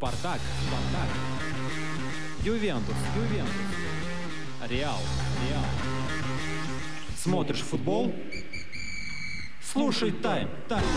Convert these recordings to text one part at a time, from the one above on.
Спартак. Ювентус. Реал. Смотришь футбол? Слушай Тайм.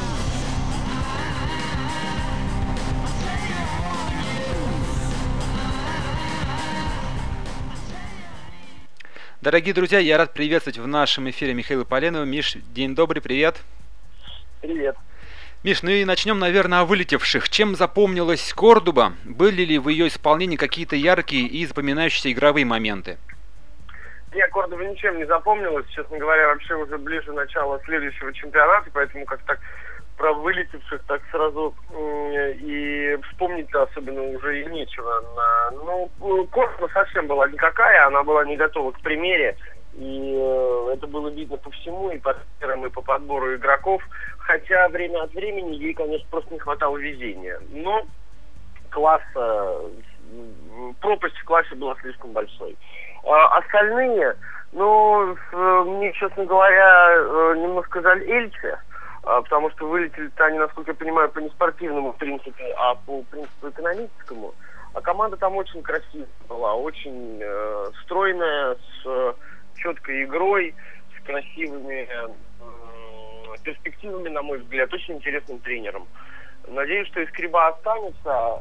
Дорогие друзья, я рад приветствовать в нашем эфире Михаила Поленова. Миш, день добрый, привет. Привет. Миш, ну и начнем, наверное, о вылетевших. Чем запомнилась Кордоба? Были ли в ее исполнении какие-то яркие и запоминающиеся игровые моменты? Нет, Кордоба ничем не запомнилась, честно говоря, вообще уже ближе начала следующего чемпионата, поэтому как так про вылетевших так сразу и вспомнить-то особенно уже и нечего. Кордоба совсем была никакая, она была не готова к примере, и это было видно по всему, и по тренерам, и по подбору игроков, хотя время от времени ей, конечно, просто не хватало везения. Но пропасть в классе была слишком большой. Остальные, мне, честно говоря, немножко жаль Эльче, потому что вылетели-то они, насколько я понимаю, по неспортивному принципу, а по принципу экономическому. А команда там очень красивая была, очень стройная, с четкой игрой, с красивыми перспективами, на мой взгляд, очень интересным тренером. Надеюсь, что Эскриба останется.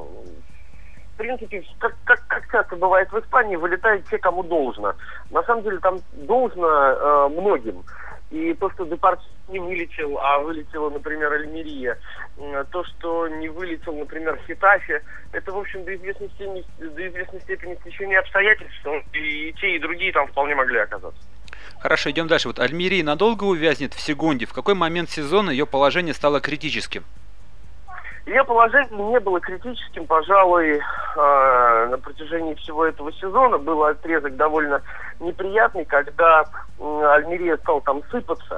В принципе, как часто бывает в Испании, вылетают те, кому должно. На самом деле там должно многим. И то, что Департи не вылетел, а вылетела, например, Альмерия, то, что не вылетел, например, Хетафе, это, в общем, до известной степени стечение обстоятельств, и те, и другие там вполне могли оказаться. Хорошо, идем дальше. Вот Альмерия надолго увязнет в Сегунде? В какой момент сезона ее положение стало критическим? Ее положение не было критическим, пожалуй, на протяжении всего этого сезона. Был отрезок довольно неприятный, когда Альмерия стала там сыпаться,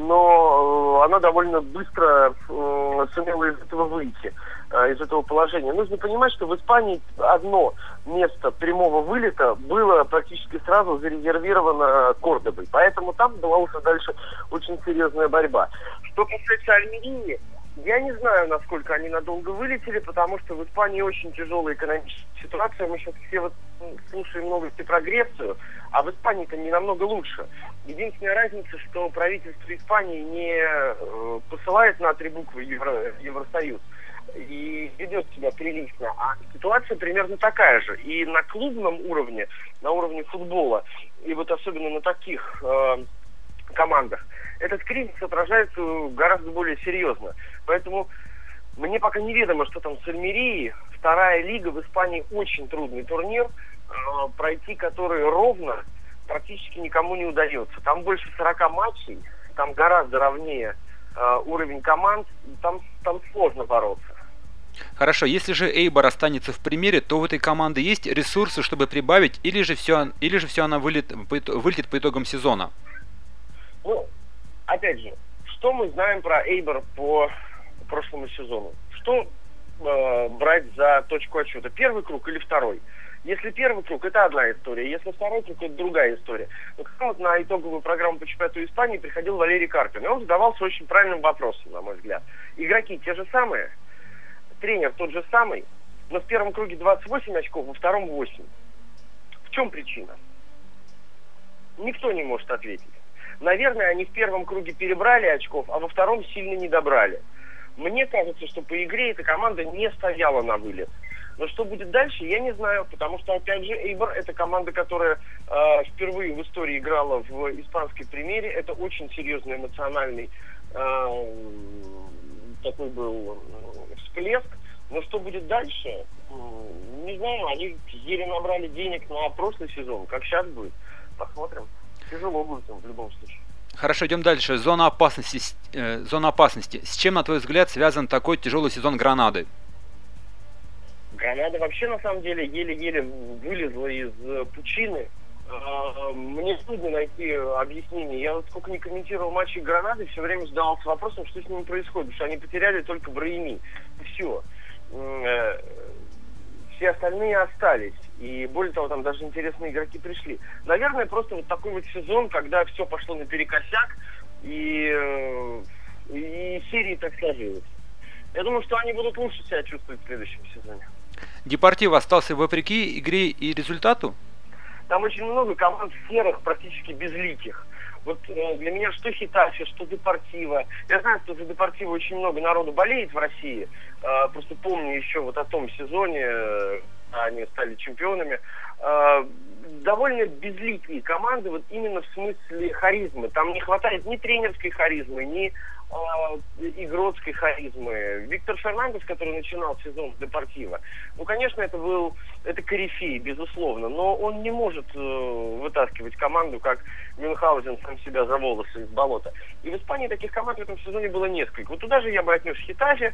но она довольно быстро сумела из этого выйти, из этого положения. Нужно понимать, что в Испании одно место прямого вылета было практически сразу зарезервировано Кордобой, поэтому там была уже дальше очень серьезная борьба. Что касается Альмерии, я не знаю, насколько они надолго вылетели, потому что в Испании очень тяжелая экономическая ситуация. Мы сейчас все слушаем новости про Грецию, а в Испании-то не намного лучше. Единственная разница, что правительство Испании не посылает на 3 буквы Евросоюз и ведет себя прилично, а ситуация примерно такая же. И на клубном уровне, на уровне футбола, и вот особенно на таких командах, этот кризис отражается гораздо более серьезно. Поэтому мне пока неведомо, что там с Альмерией. Вторая лига в Испании очень трудный турнир, пройти который ровно практически никому не удается. Там больше 40 матчей, там гораздо ровнее уровень команд, там сложно бороться. Хорошо, если же Эйбор останется в примере, то у этой команды есть ресурсы, чтобы прибавить, или же все она вылетит по итогам сезона? Опять же, что мы знаем про Эйбор по прошлому сезону? Что брать за точку отсчета? Первый круг или второй? Если первый круг, это одна история. Если второй круг, это другая история. Вот на итоговую программу по чемпионату Испании приходил Валерий Карпин. И он задавался очень правильным вопросом, на мой взгляд. Игроки те же самые, тренер тот же самый, но в первом круге 28 очков, во втором 8. В чем причина? Никто не может ответить. Наверное, они в первом круге перебрали очков, а во втором сильно не добрали. Мне кажется, что по игре эта команда не стояла на вылет. Но что будет дальше, я не знаю, потому что, опять же, Эйбор – это команда, которая впервые в истории играла в испанской премьере. Это очень серьезный эмоциональный такой был всплеск. Но что будет дальше, не знаю. Они еле набрали денег на прошлый сезон. Как сейчас будет, посмотрим. Тяжело будет им в любом случае. Хорошо, идем дальше. Зона опасности. С чем, на твой взгляд, связан такой тяжелый сезон Гранады? Гранада вообще, на самом деле, еле-еле вылезла из пучины. Мне трудно найти объяснение. Я вот сколько не комментировал матчи Гранады, все время задавался вопросом, что с ними происходит. Потому что они потеряли только Браими. И все. Все остальные остались. И более того, там даже интересные игроки пришли. Наверное, просто вот такой вот сезон, когда все пошло наперекосяк, и серии так сложилось. Я думаю, что они будут лучше себя чувствовать в следующем сезоне. Депортиво остался вопреки игре и результату? Там очень много команд серых, практически безликих. Вот для меня что Хетафе, что Депортиво. Я знаю, что за Депортиво очень много народу болеет в России. Просто помню еще вот о том сезоне, они стали чемпионами. Довольно безликие команды, вот именно в смысле харизмы. Там не хватает ни тренерской харизмы, ни игротской харизмы. Виктор Фернандес, который начинал сезон с Депортиво, ну, конечно, это корифей, безусловно, но он не может вытаскивать команду, как Мюнхгаузен сам себя за волосы из болота. И в Испании таких команд в этом сезоне было несколько. Вот туда же я бы отнес Хетафе.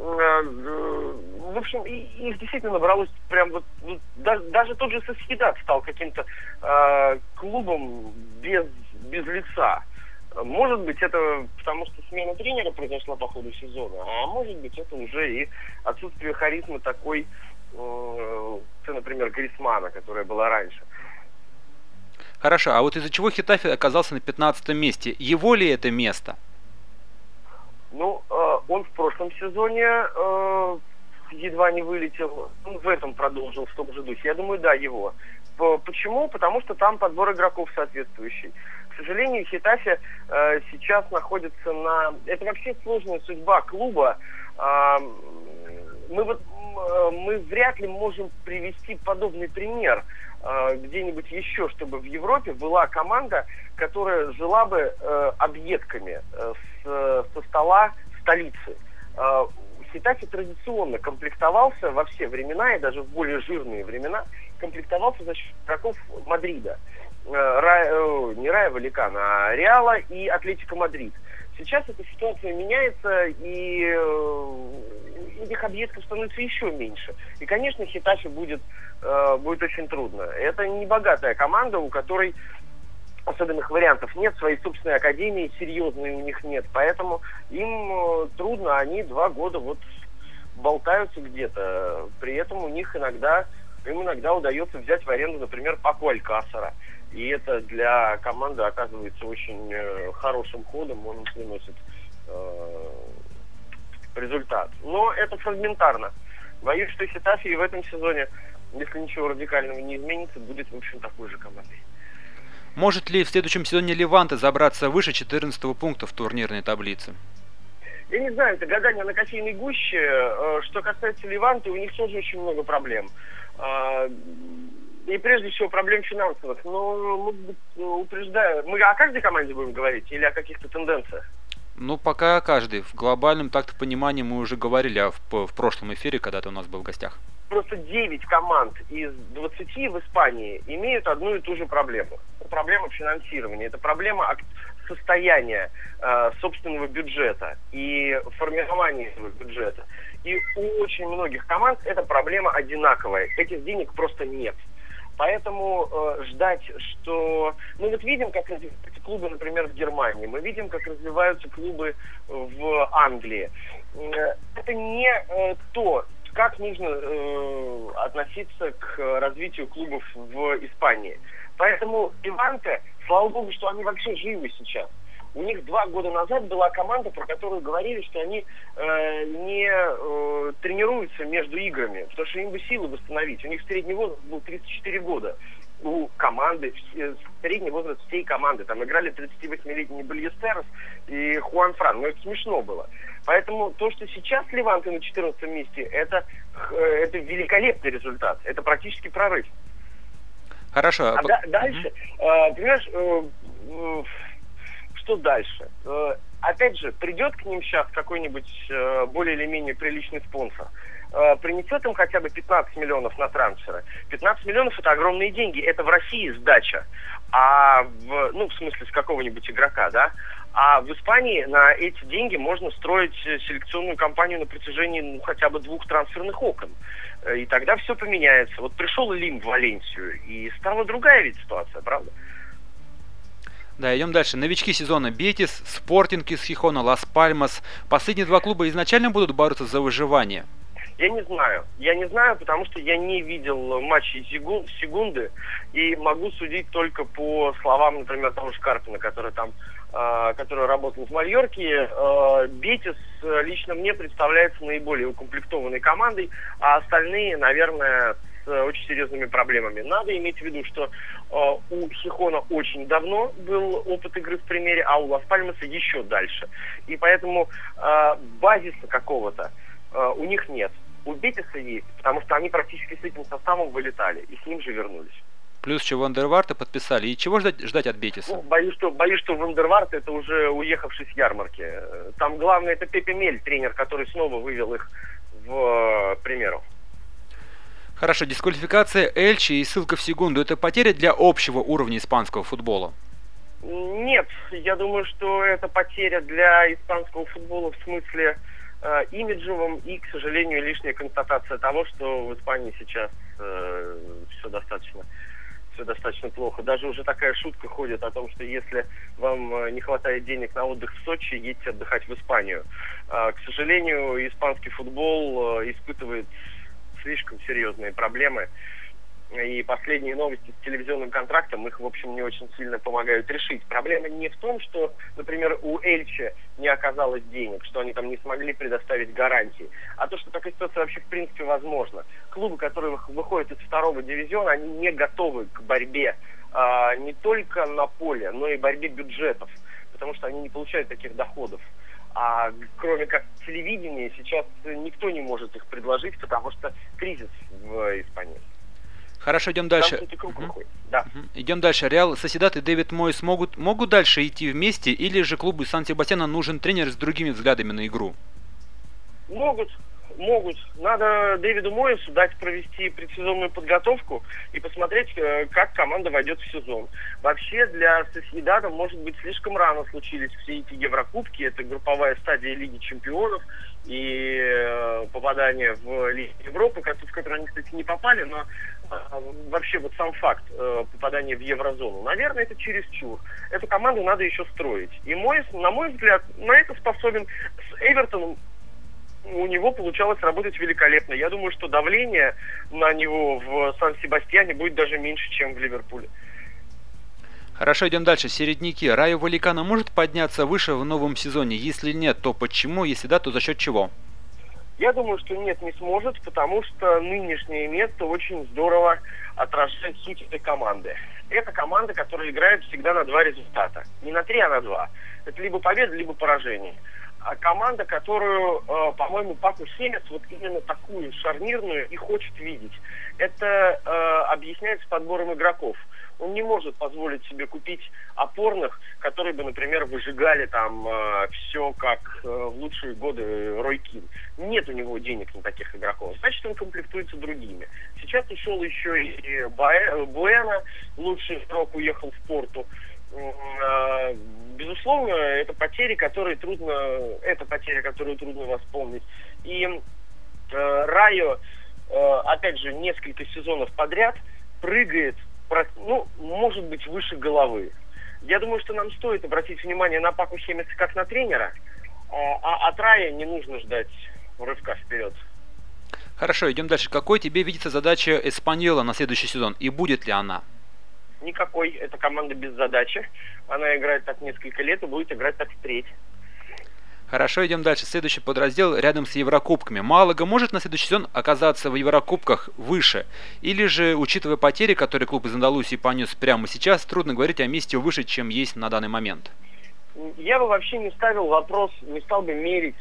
В общем, их действительно набралось прям вот даже тот же Сосьедад стал каким-то клубом без лица. Может быть, это потому, что смена тренера произошла по ходу сезона, а может быть, это уже и отсутствие харизмы такой, например, Грисмана, которая была раньше. Хорошо, а вот из-за чего Хетафе оказался на 15-м месте? Его ли это место? Ну, он в прошлом сезоне едва не вылетел, он в этом продолжил в том же духе. Я думаю, да, его. Почему? Потому что там подбор игроков соответствующий. К сожалению, Хетафе сейчас находится на... Это вообще сложная судьба клуба. Мы вряд ли можем привести подобный пример где-нибудь еще, чтобы в Европе была команда, которая жила бы объедками со стола столицы. Хетафе традиционно комплектовался во все времена, и даже в более жирные времена, комплектовался за счет игроков Мадрида. Не Рая Валлекано, а Реала и Атлетико Мадрид. Сейчас эта ситуация меняется, и этих объектов становится еще меньше. И, конечно, Хетафе будет очень трудно. Это не богатая команда, у которой особенных вариантов нет, своей собственной академии серьезной у них нет. Поэтому им трудно, они 2 года вот болтаются где-то. При этом им иногда удается взять в аренду, например, Паку Алькасара. И это для команды оказывается очень хорошим ходом, он приносит результат. Но это фрагментарно. Боюсь, что Хетафе и в этом сезоне, если ничего радикального не изменится, будет, в общем, такой же командой. Может ли в следующем сезоне Леванте забраться выше 14-го пункта в турнирной таблице? Я не знаю, это гадание на кофейной гуще. Что касается Леванте, у них тоже очень много проблем. И прежде всего проблем финансовых. Но, упреждаю, мы о каждой команде будем говорить или о каких-то тенденциях? Ну, пока каждый. В глобальном так-то понимании мы уже говорили в прошлом эфире, когда ты у нас был в гостях. Просто 9 команд из 20 в Испании имеют одну и ту же проблему. Это проблема финансирования, это проблема состояния собственного бюджета и формирования этого бюджета. И у очень многих команд эта проблема одинаковая. Этих денег просто нет. Поэтому ждать, что... Мы вот видим, как развиваются клубы, например, в Германии. Мы видим, как развиваются клубы в Англии. Это не то, как нужно относиться к развитию клубов в Испании. Поэтому Леванте, слава богу, что они вообще живы сейчас. У них 2 года назад была команда, про которую говорили, что они не тренируются между играми, потому что им бы силы восстановить. У них средний возраст был 34 года. У команды, средний возраст всей команды. Там играли 38-летний Бальестерос и Хуан Фран. Но это смешно было. Поэтому то, что сейчас Леванте на 14 месте, это великолепный результат. Это практически прорыв. Хорошо. Дальше, понимаешь... Что дальше? Опять же, придет к ним сейчас какой-нибудь более или менее приличный спонсор, принесет им хотя бы 15 миллионов на трансферы. 15 миллионов – это огромные деньги. Это в России сдача. В смысле, с какого-нибудь игрока, да? А в Испании на эти деньги можно строить селекционную кампанию на протяжении хотя бы 2 трансферных окон. И тогда все поменяется. Вот пришел Лим в Валенсию, и стала другая ведь ситуация, правда? Да, идем дальше. Новички сезона: Бетис, Спортинг из Хихона, Лас Пальмас. Последние 2 клуба изначально будут бороться за выживание? Я не знаю, потому что я не видел матчей Сегунды и могу судить только по словам, например, того же Карпина, который там который работал в Мальорке, Бетис лично мне представляется наиболее укомплектованной командой, а остальные, наверное, с очень серьезными проблемами. Надо иметь в виду, что у Хихона очень давно был опыт игры в премьере, а у Лас-Пальмаса еще дальше. И поэтому базиса какого-то у них нет. У Бетиса есть, потому что они практически с этим составом вылетали и с ним же вернулись. Плюс еще Вандерварта подписали. И чего ждать от Бетиса? Ну, боюсь, что Вандерварт это уже уехавший с ярмарки. Там главное это Пепе Мель, тренер, который снова вывел их в премьеру. Хорошо, дисквалификация Эльче и ссылка в Сегунду – это потеря для общего уровня испанского футбола? Нет, я думаю, что это потеря для испанского футбола в смысле имиджевом и, к сожалению, лишняя констатация того, что в Испании сейчас все достаточно плохо. Даже уже такая шутка ходит о том, что если вам не хватает денег на отдых в Сочи, едьте отдыхать в Испанию. К сожалению, испанский футбол испытывает слишком серьезные проблемы. И последние новости с телевизионным контрактом их, в общем, не очень сильно помогают решить. Проблема не в том, что, например, у Эльче не оказалось денег, что они там не смогли предоставить гарантии, а то, что такая ситуация вообще в принципе возможна. Клубы, которые выходят из второго дивизиона, они не готовы к борьбе не только на поле, но и борьбе бюджетов, потому что они не получают таких доходов. А кроме как телевидения сейчас никто не может их предложить, потому что кризис в Испании. Хорошо, идем дальше. Да. Идем дальше. Реал Сосьедад и Дэвид Мойс могут дальше идти вместе, или же клубу Сан-Себастьяна нужен тренер с другими взглядами на игру? Могут. Надо Дэвиду Мойсу дать провести предсезонную подготовку и посмотреть, как команда войдет в сезон. Вообще для Сосьедада, может быть, слишком рано случились все эти Еврокубки. Это групповая стадия Лиги Чемпионов и попадание в Лигу Европы, в которую они, кстати, не попали, но вообще вот сам факт попадания в еврозону, наверное, это чересчур. Эту команду надо еще строить. И Мойс, на мой взгляд, на это способен. С Эвертоном у него получалось работать великолепно. Я думаю, что давление на него в Сан-Себастьяне будет даже меньше, чем в Ливерпуле. Хорошо, идем дальше. Середняки. Райо Валлекано может подняться выше в новом сезоне? Если нет, то почему? Если да, то за счет чего? Я думаю, что нет, не сможет, потому что нынешнее место очень здорово отражает суть этой команды. Это команда, которая играет всегда на два результата. Не на три, а на два. Это либо победа, либо поражение. А команда, которую, по-моему, Паку Семес вот именно такую шарнирную и хочет видеть. Это объясняется подбором игроков. Он не может позволить себе купить опорных, которые бы, например, выжигали там все, как в лучшие годы Рой Кин. Нет у него денег на таких игроков. Значит, он комплектуется другими. Сейчас ушел еще и Буэна, лучший игрок, уехал в Порту. Безусловно, это потери, которые трудно восполнить. И Райо, опять же, несколько сезонов подряд прыгает, может быть, выше головы. Я думаю, что нам стоит обратить внимание на Паку Семеса как на тренера, а от Райо не нужно ждать рывка вперед. Хорошо, идем дальше. Какой тебе видится задача Эспаньола на следующий сезон и будет ли она? Никакой. Это команда без задачи. Она играет так несколько лет и будет играть так впредь. Хорошо, идем дальше. Следующий подраздел рядом с Еврокубками. Малага может на следующий сезон оказаться в Еврокубках выше? Или же, учитывая потери, которые клуб из Андалусии понес прямо сейчас, трудно говорить о месте выше, чем есть на данный момент? Я бы вообще не стал бы мерить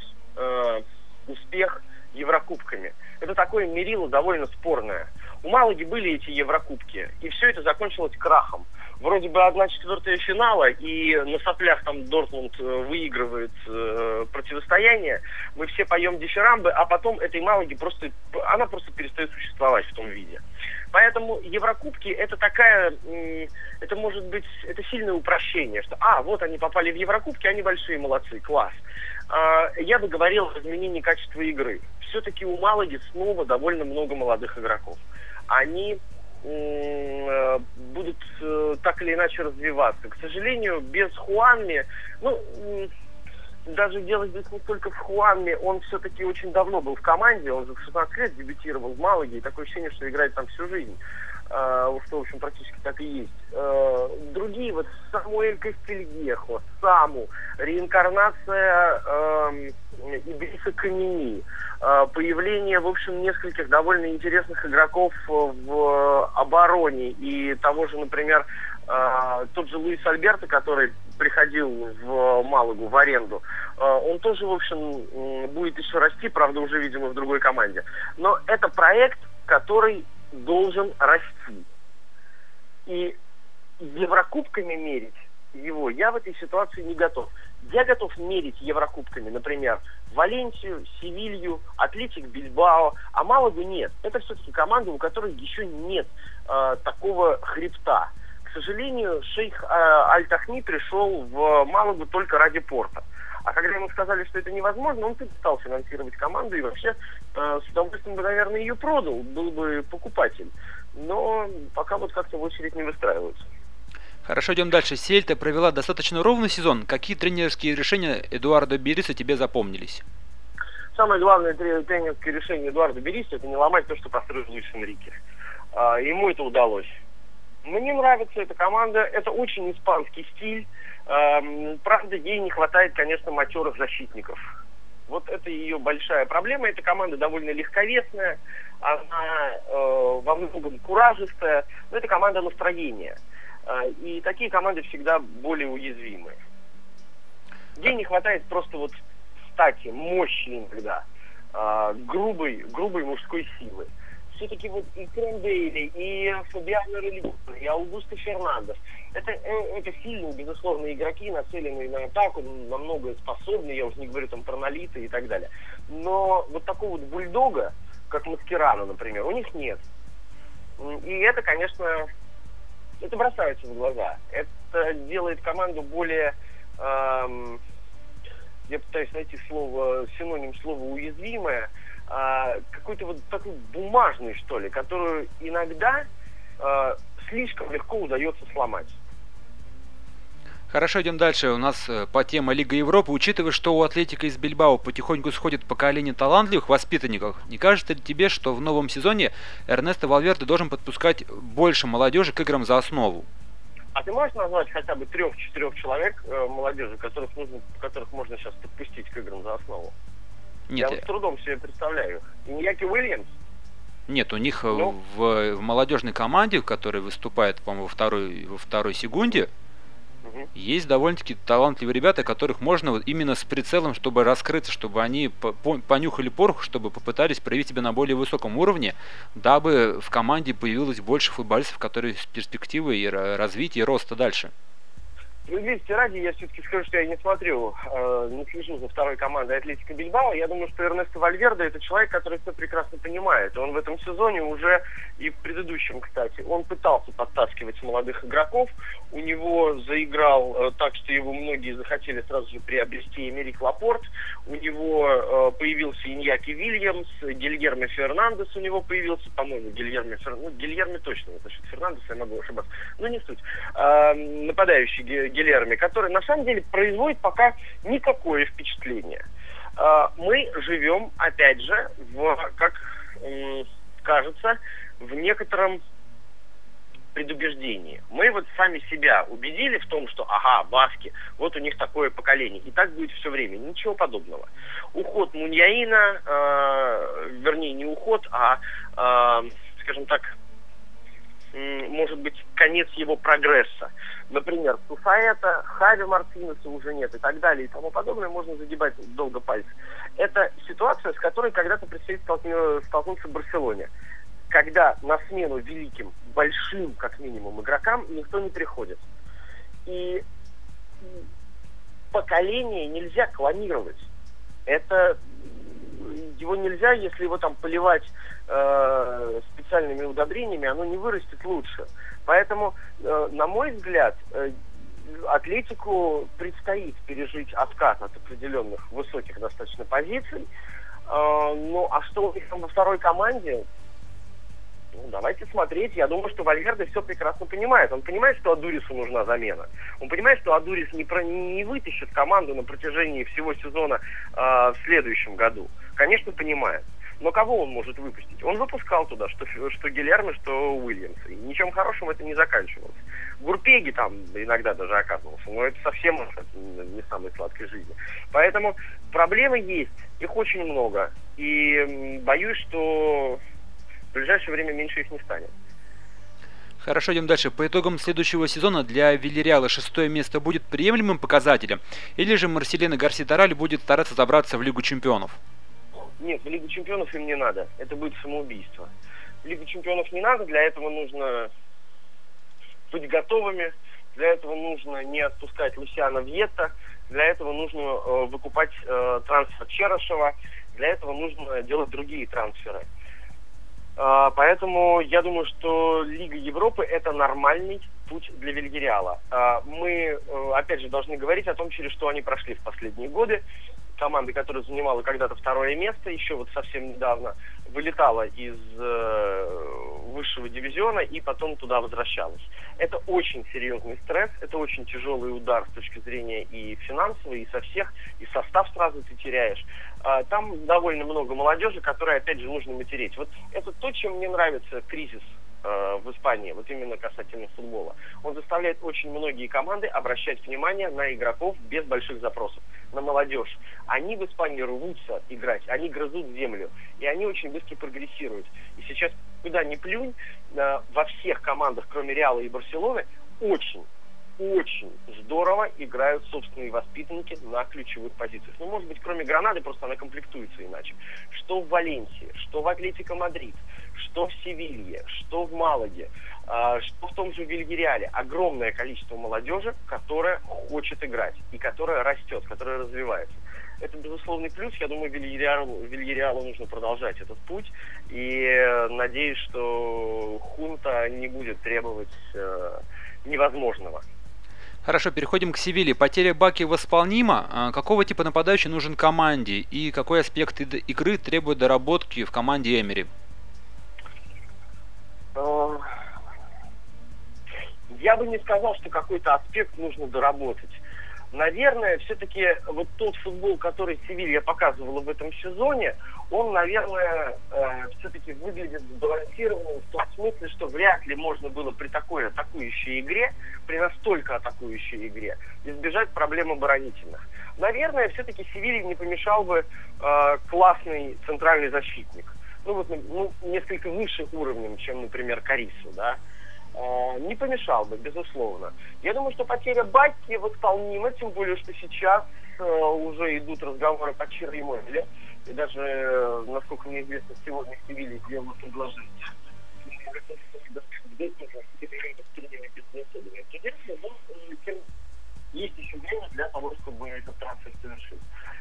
успех Еврокубками. Это такое мерило довольно спорное. У Малаги были эти Еврокубки, и все это закончилось крахом. Вроде бы 1/4 финала, и на соплях там Дортмунд выигрывает противостояние. Мы все поем дифирамбы, а потом этой Малаги просто перестает существовать в том виде. Поэтому Еврокубки это это сильное упрощение, что вот они попали в Еврокубки, они большие молодцы, класс. Я бы говорил о изменении качества игры. Все-таки у Малаги снова довольно много молодых игроков. Они будут так или иначе развиваться. К сожалению, без Хуанми, даже дело здесь не только в Хуанме, он все-таки очень давно был в команде, он за 16 лет дебютировал в Малаге, и такое ощущение, что играет там всю жизнь. что, в общем, практически так и есть. Другие, вот Самуэль Кастильехо, Саму, реинкарнация Идриса Камени, появление, в общем, нескольких довольно интересных игроков в обороне и того же, например, тот же Луис Альберто, который приходил в Малагу в аренду, он тоже, в общем, будет еще расти, правда, уже, видимо, в другой команде. Но это проект, который должен расти. И Еврокубками мерить его я в этой ситуации не готов. Я готов мерить Еврокубками, например, Валенсию, Севилью, Атлетик Бильбао, а Малагу нет. Это все-таки команда, у которой еще нет такого хребта. К сожалению, шейх Аль-Тахни пришел в Малагу только ради Порто. А когда ему сказали, что это невозможно, он перестал финансировать команду и вообще с удовольствием бы, наверное, ее продал, был бы покупатель. Но пока вот как-то в очередь не выстраиваются. Хорошо, идем дальше. Сельта провела достаточно ровный сезон. Какие тренерские решения Эдуардо Бериса тебе запомнились? Самое главное тренерское решение Эдуарда Бериса — это не ломать то, что построил Луис Энрике. Ему это удалось. Мне нравится эта команда, это очень испанский стиль. Правда, ей не хватает, конечно, матерых защитников. Вот это ее большая проблема. Эта команда довольно легковесная, она во многом куражистая, но это команда настроения. И такие команды всегда более уязвимы. Ей не хватает просто вот стати, мощи иногда, грубой мужской силы. Все-таки вот и Крендейли, и Фабиано Рельгур, и Аугусто Фернандес — это сильные, безусловно, игроки, нацеленные на атаку, на многое способные, я уже не говорю там про Нолита и так далее. Но вот такого вот бульдога, как Маскерано, например, у них нет. И это, конечно, это бросается в глаза. Это делает команду более, я пытаюсь найти синоним слова уязвимое, какой-то вот такой бумажный, что ли, которую иногда слишком легко удается сломать. Хорошо, идем дальше. У нас по теме Лига Европы. Учитывая, что у Атлетико из Бильбао потихоньку сходит поколение талантливых воспитанников, не кажется ли тебе, что в новом сезоне Эрнесто Вальверде должен подпускать больше молодежи к играм за основу? А ты можешь назвать хотя бы 3-4 человек молодежи, которых можно сейчас подпустить к играм за основу? Нет, я с трудом себе представляю. Иньяки Уильямс? Нет, у них в молодежной команде, которая выступает, по-моему, во второй секунде, есть довольно-таки талантливые ребята, которых можно вот именно с прицелом, чтобы раскрыться, чтобы они понюхали порох, чтобы попытались проявить себя на более высоком уровне, дабы в команде появилось больше футболистов, которые с перспективой и развития, и роста дальше. Справедливости ради, я все-таки скажу, что я не слежу за второй командой Атлетико Бильбао. Я думаю, что Эрнесто Вальверде — это человек, который все прекрасно понимает. Он в этом сезоне уже, и в предыдущем, кстати, он пытался подтаскивать молодых игроков. У него заиграл так, что его многие захотели сразу же приобрести Эмерик Лапорт. У него появился Иньяки Вильямс, Гильермо Фернандес у него появился, по-моему, Гильермо точно, вот насчет Фернандеса я могу ошибаться, но не суть. Нападающий Гильермо, который на самом деле производит пока никакое впечатление. Мы живем, опять же, как кажется, в некотором предубеждении. Мы вот сами себя убедили в том, что баски, вот у них такое поколение, и так будет все время. Ничего подобного. Уход Муньяина, вернее, не уход, скажем так, может быть, конец его прогресса. Например, Сусаэта, Хави Мартинеса уже нет и так далее и тому подобное, можно загибать долго пальцы. Это ситуация, с которой когда-то предстоит столкнуться в Барселоне. Когда на смену великим, большим, как минимум, игрокам никто не приходит. И поколение нельзя клонировать. Его нельзя, если его там поливать специальными удобрениями, оно не вырастет лучше. Поэтому, на мой взгляд, Атлетику предстоит пережить откат от определенных высоких достаточно позиций. Ну, а что у них там во второй команде? Давайте смотреть. Я думаю, что Вальверде все прекрасно понимает. Он понимает, что Адурису нужна замена. Он понимает, что Адурис не вытащит команду на протяжении всего сезона в следующем году. Конечно, понимает. Но кого он может выпустить? Он выпускал туда, что Гильермо, что Уильямс. И ничем хорошим это не заканчивалось. Гурпеги там иногда даже оказывался, но это совсем не самой сладкой жизни. Поэтому проблемы есть, их очень много. И боюсь, что в ближайшее время меньше их не станет. Хорошо, идем дальше. По итогам следующего сезона для Вильярреала 6-е место будет приемлемым показателем, или же Марселино Гарсия-Тараль будет стараться забраться в Лигу чемпионов? Нет, в Лигу чемпионов им не надо. Это будет самоубийство. В Лигу чемпионов не надо, для этого нужно быть готовыми, для этого нужно не отпускать Лусиано Вьетто, для этого нужно выкупать трансфер Черышева, для этого нужно делать другие трансферы. Поэтому я думаю, что Лига Европы – это нормальный путь для Вильярреала. Мы, опять же, должны говорить о том, через что они прошли в последние годы. Команда, которая занимала когда-то 2-е место, еще вот совсем недавно вылетала из высшего дивизиона и потом туда возвращалась. Это очень серьезный стресс, это очень тяжелый удар с точки зрения и финансовой, и со всех, и состав сразу ты теряешь. Там довольно много молодежи, которой, опять же, нужно матереть. Вот это то, чем мне нравится кризис в Испании, вот именно касательно футбола. Он заставляет очень многие команды обращать внимание на игроков без больших запросов, на молодежь. Они в Испании рвутся играть, они грызут землю, и они очень быстро прогрессируют. И сейчас, куда ни плюнь, во всех командах, кроме Реала и Барселоны, очень здорово играют собственные воспитанники на ключевых позициях. Ну, может быть, кроме Гранады, просто она комплектуется иначе. Что в Валенсии, что в Атлетико Мадрид, что в Севилье, что в Малаге, что в том же Вильярреале. Огромное количество молодежи, которая хочет играть и которая растет, которая развивается. Это безусловный плюс. Я думаю, Вильярреалу нужно продолжать этот путь. И надеюсь, что хунта не будет требовать невозможного. Хорошо, переходим к Севилье. Потеря Баки восполнима. Какого типа нападающий нужен команде и какой аспект игры требует доработки в команде Эмери? Я бы не сказал, что какой-то аспект нужно доработать. Наверное, все-таки вот тот футбол, который Севилья показывала в этом сезоне, он, наверное, все-таки выглядит сбалансированным в том смысле, что вряд ли можно было при такой атакующей игре, при настолько атакующей игре, избежать проблем оборонительных. Наверное, все-таки Севилье не помешал бы классный центральный защитник. Несколько выше уровнем, чем, например, Карису, да. Не помешал бы, безусловно. Я думаю, что потеря Бакки восполнима, тем более, что сейчас уже идут разговоры по Чиро Иммобиле. И даже, насколько мне известно, сегодня в Севилье сделано предложение. Есть еще время для того, чтобы этот трансфер совершить.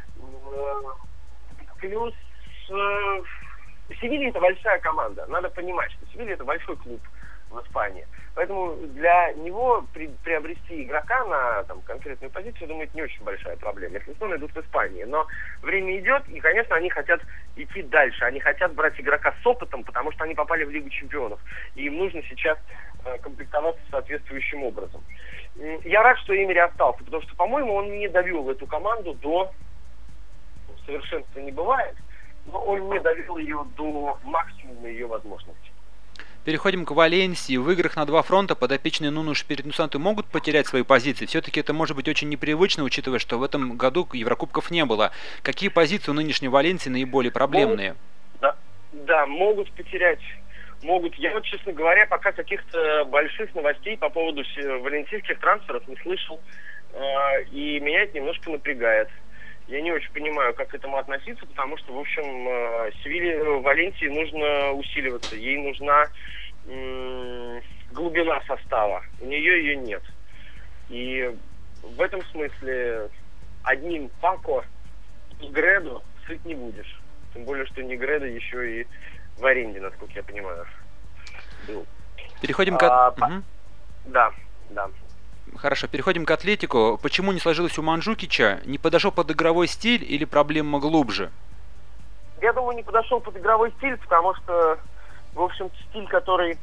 Плюс Севилья — это большая команда. Надо понимать, что Севилья — это большой клуб в Испании. Поэтому для него приобрести игрока на конкретную позицию, я думаю, это не очень большая проблема. Если что, найдут в Испании. Но время идет, и, конечно, они хотят идти дальше. Они хотят брать игрока с опытом, потому что они попали в Лигу чемпионов. И им нужно сейчас комплектоваться соответствующим образом. Я рад, что Эмери остался, потому что, по-моему, он не довел эту команду до совершенства не бывает, но он не довел ее до максимума ее возможностей. Переходим к Валенсии. В играх на два фронта подопечные Нуну Шпириту Санту могут потерять свои позиции. Все-таки это может быть очень непривычно, учитывая, что в этом году Еврокубков не было. Какие позиции у нынешней Валенсии наиболее проблемные? Да, могут потерять. Могут. Я вот, честно говоря, пока каких-то больших новостей по поводу валенсийских трансферов не слышал. И меня это немножко напрягает. Я не очень понимаю, как к этому относиться, потому что, в общем, Валенсии нужно усиливаться. Ей нужна глубина состава. У нее ее нет. И в этом смысле одним Пако и Гредо сыт не будешь. Тем более, что Негредо еще и в аренде, насколько я понимаю, был. Переходим к... Да. Хорошо, переходим к Атлетику. Почему не сложилось у Манджукича? Не подошел под игровой стиль или проблема глубже? Я думаю, не подошел под игровой стиль, потому что, в общем, стиль, который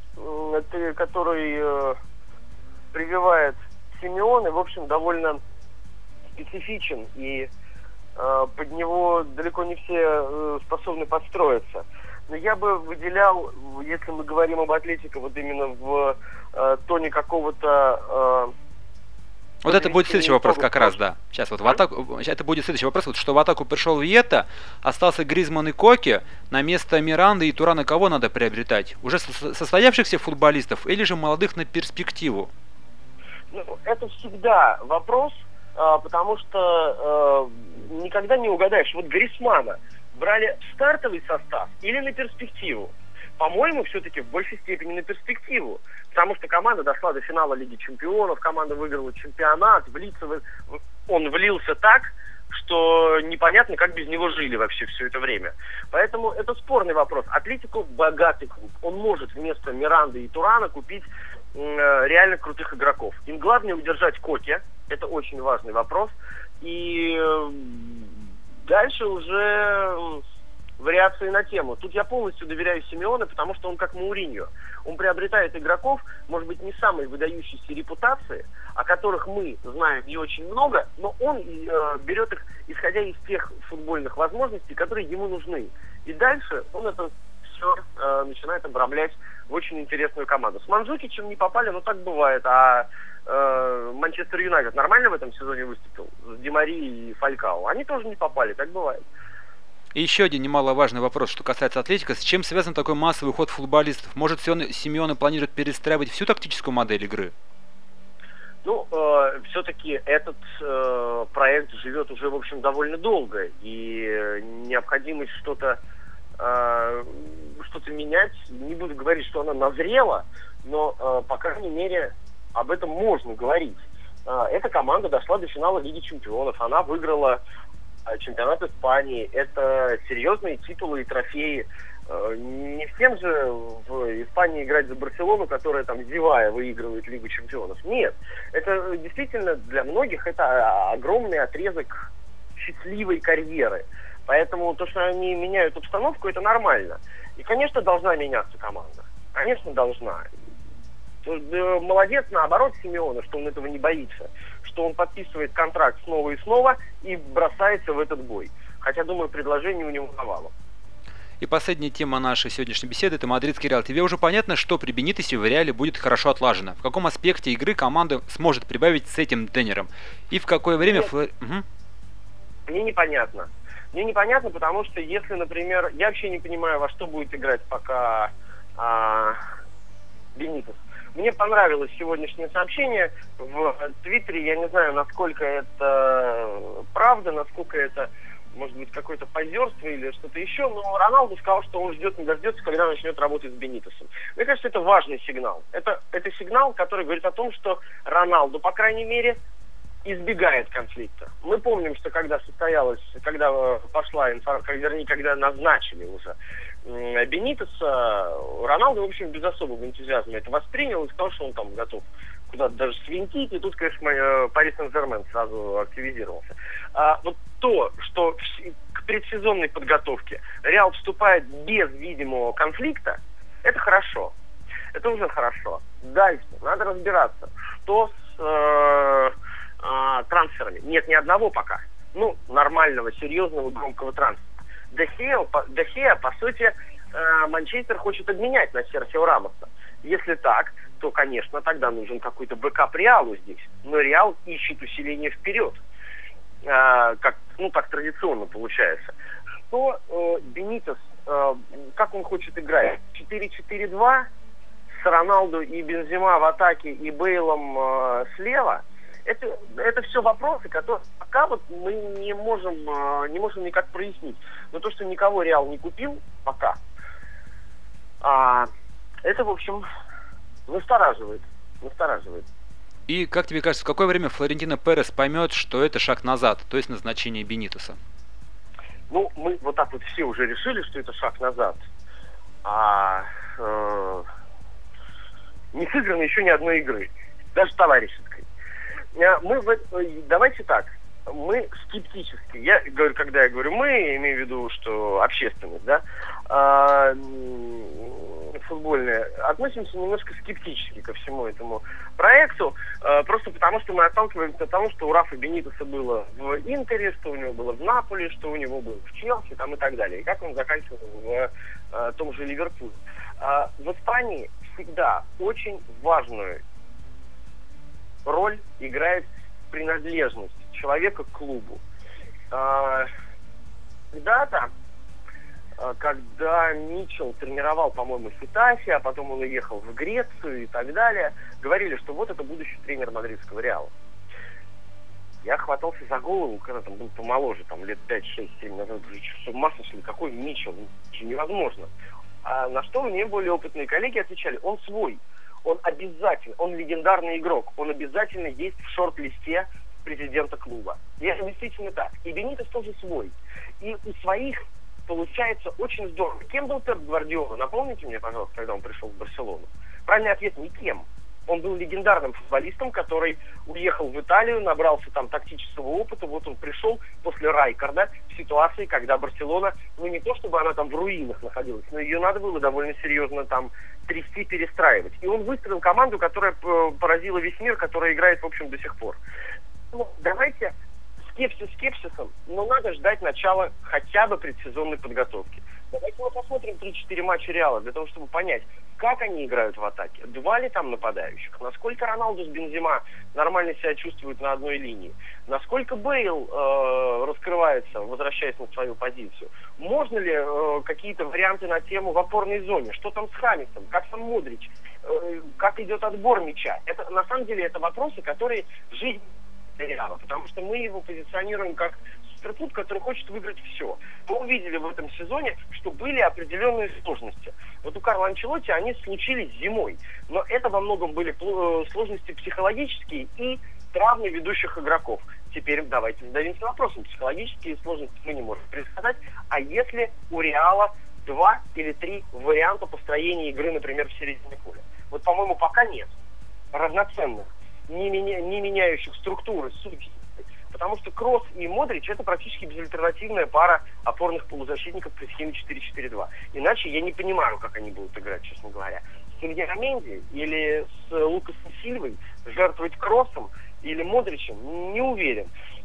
прививает Симеоне, в общем, довольно специфичен. И под него далеко не все способны подстроиться. Но я бы выделял, если мы говорим об Атлетико, вот именно в тоне какого-то... Вот это будет следующий вопрос как раз, да. Сейчас вот в атаку, это будет следующий вопрос, вот, что в атаку пришел Вьетта, остался Гризманн и Коки, на место Миранды и Турана кого надо приобретать? Уже состоявшихся футболистов или же молодых на перспективу? Ну, это всегда вопрос, потому что никогда не угадаешь. Вот Гризманна брали в стартовый состав или на перспективу? По-моему, все-таки в большей степени на перспективу. Потому что команда дошла до финала Лиги Чемпионов, команда выиграла чемпионат, он влился так, что непонятно, как без него жили вообще все это время. Поэтому это спорный вопрос. Атлетико богатый клуб. Он может вместо Миранды и Турана купить реально крутых игроков. Им главное удержать Коки. Это очень важный вопрос. И дальше уже вариации на тему. Тут я полностью доверяю Симеоне, потому что он как Мауриньо. Он приобретает игроков, может быть, не самой выдающейся репутации, о которых мы знаем не очень много, но он берет их, исходя из тех футбольных возможностей, которые ему нужны. И дальше он это все начинает обрамлять в очень интересную команду. С Манджукичем не попали, но так бывает. А Манчестер Юнайтед нормально в этом сезоне выступил? С Ди Марией и Фалькао. Они тоже не попали, так бывает. И еще один немаловажный вопрос, что касается Атлетико. С чем связан такой массовый уход футболистов? Может, Симеоне планирует перестраивать всю тактическую модель игры? Ну, все-таки этот проект живет уже, в общем, довольно долго. И необходимость что-то менять, не буду говорить, что она назрела, но, по крайней мере, об этом можно говорить. Эта команда дошла до финала Лиги Чемпионов. Она выиграла чемпионат Испании. Это серьезные титулы и трофеи. Не всем же в Испании играть за Барселону, которая там зевая выигрывает Лигу Чемпионов. Нет. Это действительно для многих это огромный отрезок счастливой карьеры. Поэтому то, что они меняют обстановку, это нормально. И, конечно, должна меняться команда. Конечно, должна. Молодец, наоборот, Симеоне, что он этого не боится. Что он подписывает контракт снова и снова и бросается в этот бой. Хотя, думаю, предложение у него навалом. И последняя тема нашей сегодняшней беседы – это мадридский Реал. Тебе уже понятно, что при Бенитесе в Реале будет хорошо отлажено? В каком аспекте игры команда сможет прибавить с этим тренером? И в какое время... Мне непонятно. Мне непонятно, потому что если, например, я вообще не понимаю, во что будет играть пока Бенитес. Мне понравилось сегодняшнее сообщение в Твиттере. Я не знаю, насколько это правда, насколько это, может быть, какое-то позерство или что-то еще, но Роналду сказал, что он ждет, не дождется, когда начнет работать с Бенитесом. Мне кажется, это важный сигнал. Это сигнал, который говорит о том, что Роналду, по крайней мере, избегает конфликта. Мы помним, что когда пошла информация, вернее, когда назначили уже Бенитеса, Роналду, в общем, без особого энтузиазма это воспринял и сказал, что он там готов куда-то даже свинтить, и тут, конечно, Пари Сен-Жермен сразу активизировался. Вот то, что к предсезонной подготовке Реал вступает без видимого конфликта, это хорошо. Это уже хорошо. Дальше надо разбираться, что с трансферами. Нет ни одного пока. Ну, нормального, серьезного, громкого трансфера. Де Хеа, по сути, Манчестер хочет обменять на Серхио Рамоса. Если так, то, конечно, тогда нужен какой-то бэкап Реалу здесь. Но Реал ищет усиление вперед. Так традиционно получается. Что Бенитес, как он хочет играть? 4-4-2 с Роналду и Бензема в атаке и Бейлом слева? Это все вопросы, которые пока вот мы не можем никак прояснить. Но то, что никого Реал не купил пока, это, в общем, настораживает. И как тебе кажется, в какое время Флорентино Перес поймет, что это шаг назад, то есть назначение Бенитеса? Ну, мы вот так вот все уже решили, что это шаг назад. Не сыграно еще ни одной игры, даже товарищеской. Давайте так, мы скептически, когда я говорю мы, имею в виду, что общественность, да, футбольные, относимся немножко скептически ко всему этому проекту, просто потому что мы отталкиваемся от того, что у Рафа Бенитеса было в Интере, что у него было в Наполе, что у него было в Челси там, и так далее, и как он заканчивал в том же Ливерпуле. В Испании всегда очень важную роль играет принадлежность человека к клубу. Когда-то, когда Митчелл тренировал, по-моему, Хетафе, а потом он уехал в Грецию и так далее, говорили, что вот это будущий тренер мадридского Реала. Я хватался за голову, когда там был помоложе, там лет 5, 6, 7 назад, что с сошли, какой Митчелл, это невозможно. А на что мне более опытные коллеги отвечали, он свой, он обязательно, он легендарный игрок, он обязательно есть в шорт-листе президента клуба. И это действительно так. И Бенитес тоже свой. И у своих получается очень здорово. Кем был Пеп Гвардиола? Напомните мне, пожалуйста, когда он пришел в Барселону. Правильный ответ – никем. Он был легендарным футболистом, который уехал в Италию, набрался там тактического опыта. Вот он пришел после Райкарда в ситуации, когда Барселона, ну не то чтобы она там в руинах находилась, но ее надо было довольно серьезно там трясти, перестраивать. И он выстроил команду, которая поразила весь мир, которая играет, в общем, до сих пор. Ну, давайте скепсисом, но надо ждать начала хотя бы предсезонной подготовки. Давайте мы посмотрим 3-4 матча Реала для того, чтобы понять, как они играют в атаке, два ли там нападающих, насколько Роналду с Бензема нормально себя чувствуют на одной линии, насколько Бейл раскрывается, возвращаясь на свою позицию, можно ли какие-то варианты на тему в опорной зоне, что там с Хамисом, как там Модрич, как идет отбор мяча. Это, на самом деле это вопросы, которые в жизни Реала, потому что мы его позиционируем как суперклуб, который хочет выиграть все. Мы увидели в этом сезоне, что были определенные сложности. Вот у Карла Анчелотти они случились зимой, но это во многом были сложности психологические и травмы ведущих игроков. Теперь давайте зададимся вопросом. Психологические сложности мы не можем предсказать, а если у Реала 2 или 3 варианта построения игры, например, в середине поля? Вот, по-моему, пока нет равноценных, не меняющих структуры сути. Потому что Кросс и Модрич это практически безальтернативная пара опорных полузащитников при схеме 4-4-2. Иначе я не понимаю, как они будут играть, честно говоря. С Ильяменди или с Лукасом Сильвой жертвовать Кроссом или Модричем не уверен.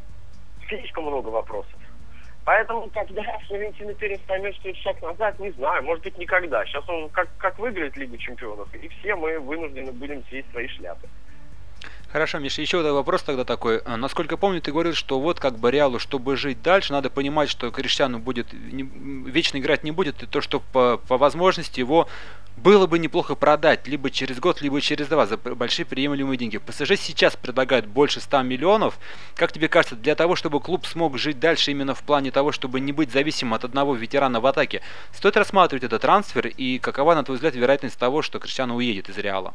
Слишком много вопросов. Поэтому, когда Флорентино Перес поймет, что это шаг назад, не знаю, может быть, никогда. Сейчас он как выиграет Лигу Чемпионов, и все мы вынуждены будем съесть свои шляпы. Хорошо, Миша, еще вопрос тогда такой. Насколько помню, ты говорил, что вот как бы Реалу, чтобы жить дальше, надо понимать, что Криштиану будет вечно играть не будет, и то, что по возможности его было бы неплохо продать либо через год, либо через 2 за большие приемлемые деньги. ПСЖ сейчас предлагают больше 100 миллионов. Как тебе кажется, для того, чтобы клуб смог жить дальше именно в плане того, чтобы не быть зависимым от одного ветерана в атаке, стоит рассматривать этот трансфер, и какова, на твой взгляд, вероятность того, что Криштиану уедет из Реала?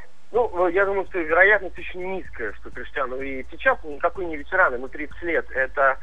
Ну, я думаю, что вероятность очень низкая, что Криштиану уедет сейчас. Никакой не ветеран, ему 30 лет. Это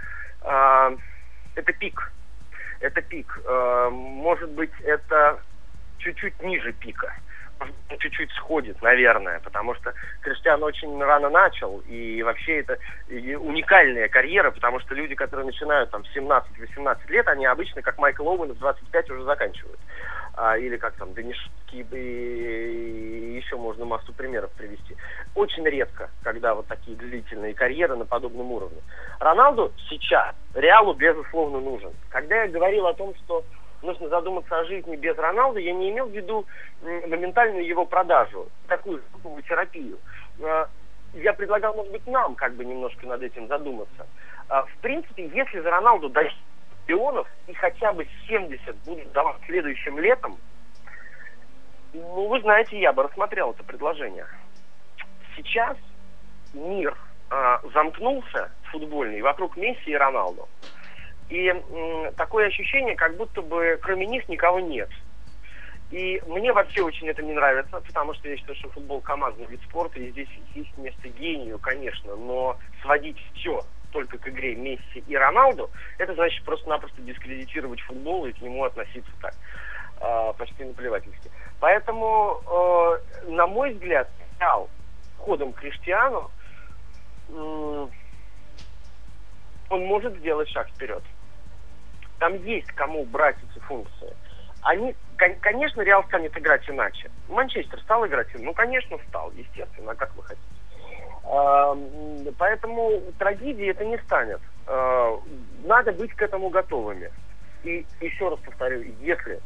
пик. Это пик. Может быть, это чуть-чуть ниже пика. Может быть, чуть-чуть сходит, наверное, потому что Криштиану очень рано начал, и вообще это уникальная карьера, потому что люди, которые начинают там в 17-18 лет, они обычно, как Майкл Оуэн, в 25 уже заканчивают. Или как там, Денишки, и еще можно массу примеров привести. Очень редко, когда вот такие длительные карьеры на подобном уровне. Роналду сейчас Реалу, безусловно, нужен. Когда я говорил о том, что нужно задуматься о жизни без Роналду, я не имел в виду моментальную его продажу, такую групповую терапию. Я предлагал, может быть, нам как бы немножко над этим задуматься. В принципе, если за Роналду дать миллионов и хотя бы 70 будут давать следующим летом, ну, вы знаете, я бы рассмотрел это предложение. Сейчас мир замкнулся футбольный вокруг Месси и Роналду. И такое ощущение, как будто бы кроме них никого нет. И мне вообще очень это не нравится, потому что я считаю, что футбол командный вид спорта, и здесь есть место гению, конечно, но сводить все только к игре Месси и Роналду, это значит просто-напросто дискредитировать футбол и к нему относиться так, почти наплевательски. Поэтому, на мой взгляд, ходом Криштиану он может сделать шаг вперед. Там есть кому брать эти функции. Они Конечно, Реал станет играть иначе. Манчестер стал играть иначе? Ну, конечно, стал, естественно, как вы хотите. Поэтому трагедии это не станет. Надо быть к этому готовыми. И еще раз повторю, если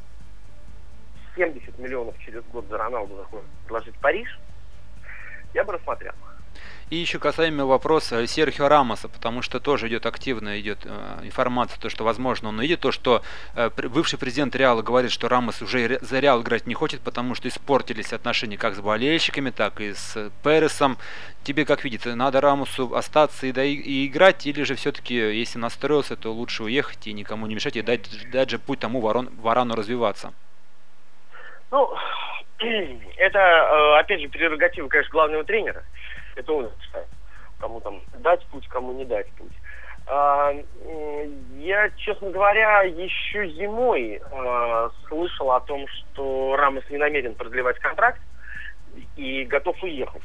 70 миллионов через год за Роналду заходит предложить Париж, я бы рассмотрел. И еще касаемо вопроса Серхио Рамоса, потому что тоже активно идет информация, то, что возможно он уедет, то, что бывший президент Реала говорит, что Рамос уже за Реал играть не хочет, потому что испортились отношения как с болельщиками, так и с Пересом. Тебе как видится, надо Рамосу остаться и играть, или же все-таки, если настроился, то лучше уехать и никому не мешать, и дать же путь тому Варану развиваться? Ну, это, опять же, прерогатива, конечно, главного тренера. Это он решает, кому там дать путь, кому не дать путь. Я, честно говоря, еще зимой слышал о том, что Рамос не намерен продлевать контракт и готов уехать.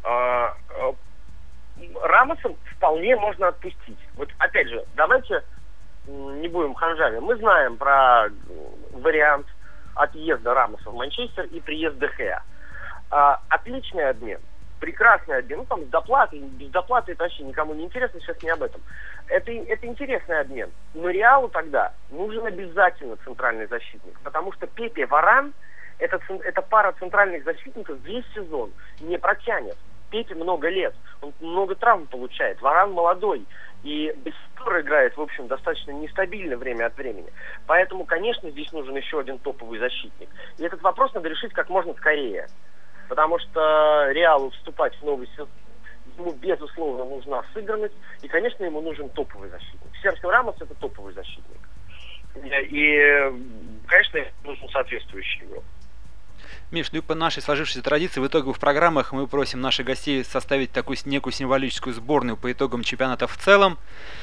Рамоса вполне можно отпустить. Вот опять же, давайте не будем ханжами. Мы знаем про вариант отъезда Рамоса в Манчестер и приезд Де Геа. Отличный обмен. Прекрасный обмен, ну там с доплатой, без доплаты это вообще никому не интересно, сейчас не об этом. Это интересный обмен. Но Реалу тогда нужен обязательно центральный защитник, потому что Пепе Варан, это пара центральных защитников весь сезон не протянет. Пепе много лет, он много травм получает, Варан молодой, и без которого играет, в общем, достаточно нестабильно время от времени. Поэтому, конечно, здесь нужен еще один топовый защитник. И этот вопрос надо решить как можно скорее. Потому что Реалу вступать в новый сезон, ему, безусловно, нужна сыгранность, и, конечно, ему нужен топовый защитник. Серхио Рамос – это топовый защитник. И, конечно, нужен соответствующий игрок. Миш, ну и по нашей сложившейся традиции в итоговых программах мы просим наших гостей составить такую некую символическую сборную по итогам чемпионата в целом.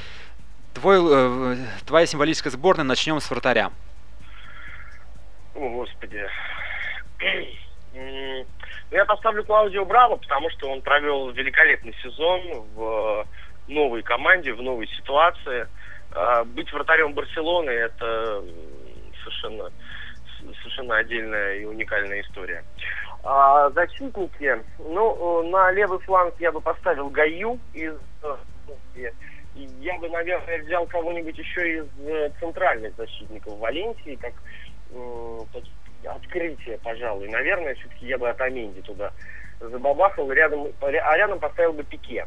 Твоя символическая сборная, начнем с вратаря. О, Господи. Я поставлю Клаудио Браво, потому что он провел великолепный сезон в новой команде, в новой ситуации. Быть вратарем Барселоны – это совершенно отдельная и уникальная история. Защитники, на левый фланг я бы поставил Гаю из... Я бы, наверное, взял кого-нибудь еще из центральных защитников Валенсии, как открытие, пожалуй. Наверное, все-таки я бы Отamendi туда забабахал, а рядом поставил бы Пике,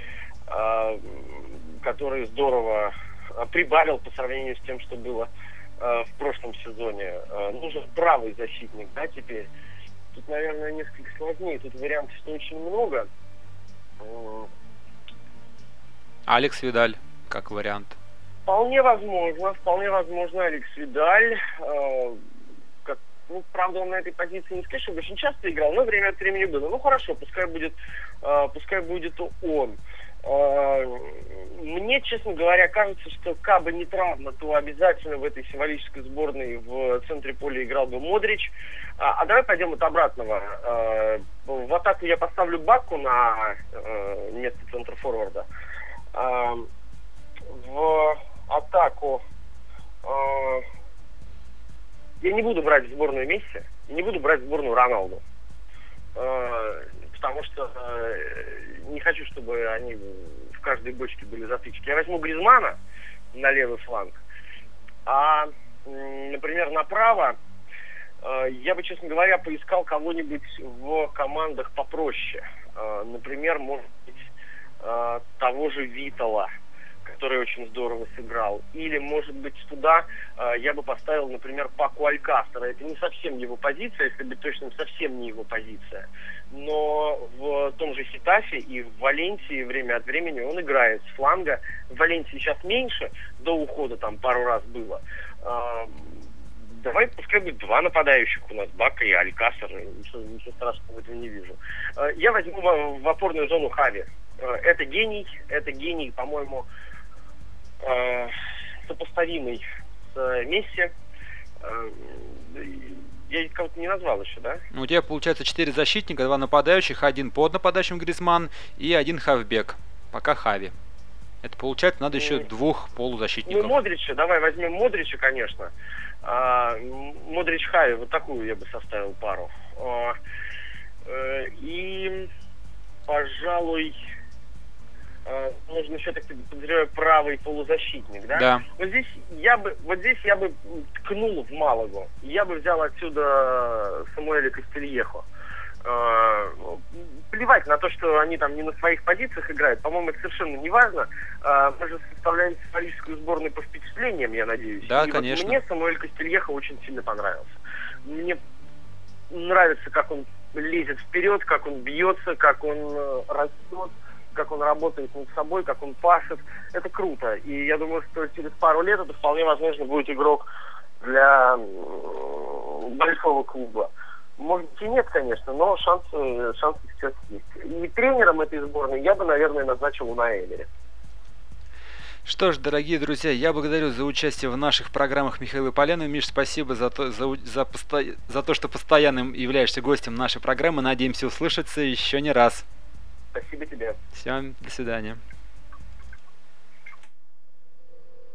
который здорово прибавил по сравнению с тем, что было в прошлом сезоне. Нужен правый защитник, да, теперь. Тут, наверное, несколько сложнее. Тут вариантов очень много. Алекс Видаль, как вариант. Вполне возможно, Алекс Видаль. Правда, он на этой позиции не сказать, что очень часто играл, но время от времени было. Ну хорошо, пускай будет он. Мне, честно говоря, кажется, что кабы не травма, то обязательно в этой символической сборной в центре поля играл бы Модрич. А давай пойдем от обратного. В атаку я поставлю Бакку на место центр-форварда. В атаку я не буду брать в сборную Месси, и не буду брать в сборную Роналду. Потому что не хочу, чтобы они в каждой бочке были затычки. Я возьму Гризмана на левый фланг, а, например, направо я бы, честно говоря, поискал кого-нибудь в командах попроще. Например, может быть, того же Витала, который очень здорово сыграл. Или, может быть, туда я бы поставил, например, Паку Алькастера. Это не совсем его позиция, если быть точным, совсем не его позиция. Но в том же Хетафе и в Валенсии время от времени он играет с фланга. В Валенсии сейчас меньше, до ухода там пару раз было. Давай, пускай будет два нападающих у нас, Бака и Алькастер. Ничего страшного в этом не вижу. Я возьму в опорную зону Хави. Это гений, по-моему, сопоставимый с Месси. Я кого-то не назвал еще, да? Ну, у тебя получается 4 защитника, 2 нападающих, один под нападающим Гризман и один хавбек. Пока Хави. Это получается, надо еще двух полузащитников. Ну, Модрича, давай возьмем Модрича, конечно. Модрич-Хави, вот такую я бы составил пару. И, пожалуй, нужно все-таки, подозреваю, правый полузащитник, да? Да. Вот здесь я бы ткнул в Малагу. Я бы взял отсюда Самуэля Кастильехо. Плевать на то, что они там не на своих позициях играют. По-моему, это совершенно не важно. Мы же составляем символическую сборную по впечатлениям, я надеюсь. Да, и конечно. Вот мне Самуэль Кастильехо очень сильно понравился. Мне нравится, как он лезет вперед, как он бьется, как он растет, как он работает над собой, как он пашет. Это круто. И я думаю, что через пару лет это вполне возможно будет игрок для большого клуба. Может быть и нет, конечно, но шансы сейчас есть. И тренером этой сборной я бы, наверное, назначил Унай Эмери. Что ж, дорогие друзья, я благодарю за участие в наших программах Михаила Полянова. Миш, спасибо за то, что постоянным являешься гостем нашей программы. Надеемся услышаться еще не раз. Спасибо тебе. Всем до свидания.